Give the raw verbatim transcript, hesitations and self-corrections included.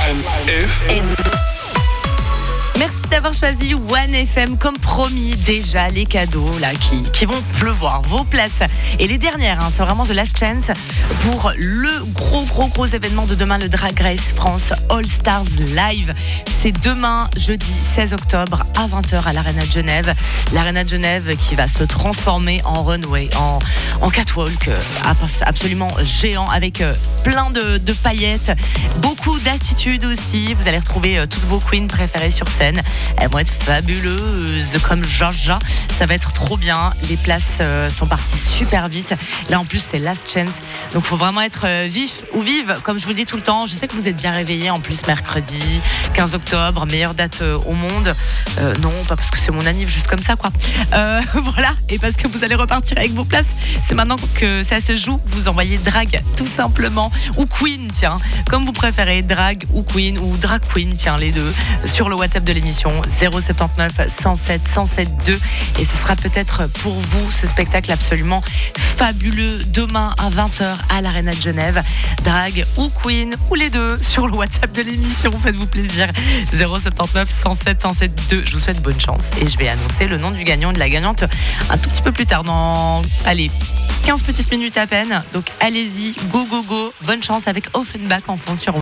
one F M. Merci d'avoir choisi one F M. Comme promis, déjà les cadeaux là qui, qui vont pleuvoir, vos places. Et les dernières, hein, c'est vraiment the last chance pour le gros gros gros événement de demain, le Drag Race France All Stars Live. C'est demain, jeudi seize octobre à vingt heures à l'Arena de Genève. L'Arena de Genève qui va se transformer en runway, en, en catwalk absolument géant avec plein de, de paillettes, beaucoup d'attitude aussi. Vous allez retrouver toutes vos queens préférées sur scène. Elles vont être fabuleuses comme Georgia. Ça va être trop bien. Les places sont parties super vite. Là en plus c'est last chance. Donc il faut vraiment être vif ou vive, comme je vous le dis tout le temps. Je sais que vous êtes bien réveillés en plus mercredi quinze octobre, meilleure date au monde. Euh, non, pas parce que c'est mon anniv, juste comme ça quoi. Euh, voilà, et parce que vous allez repartir avec vos places. C'est maintenant que ça se joue. Vous envoyez drag tout simplement, ou queen, tiens, comme vous préférez, drag ou queen ou drag queen, tiens les deux, sur le WhatsApp de l'émission zéro sept neuf cent sept cent sept deux. Et ce sera peut-être pour vous ce spectacle absolument fabuleux demain à vingt heures à l'Arena de Genève. Drag ou queen ou les deux sur le WhatsApp de l'émission. Faites-vous plaisir. zéro sept neuf cent sept cent sept deux. Je vous souhaite bonne chance et je vais annoncer le nom du gagnant et de la gagnante un tout petit peu plus tard, dans allez quinze petites minutes à peine. Donc allez-y, go go go. Bonne chance avec Offenbach en fond sur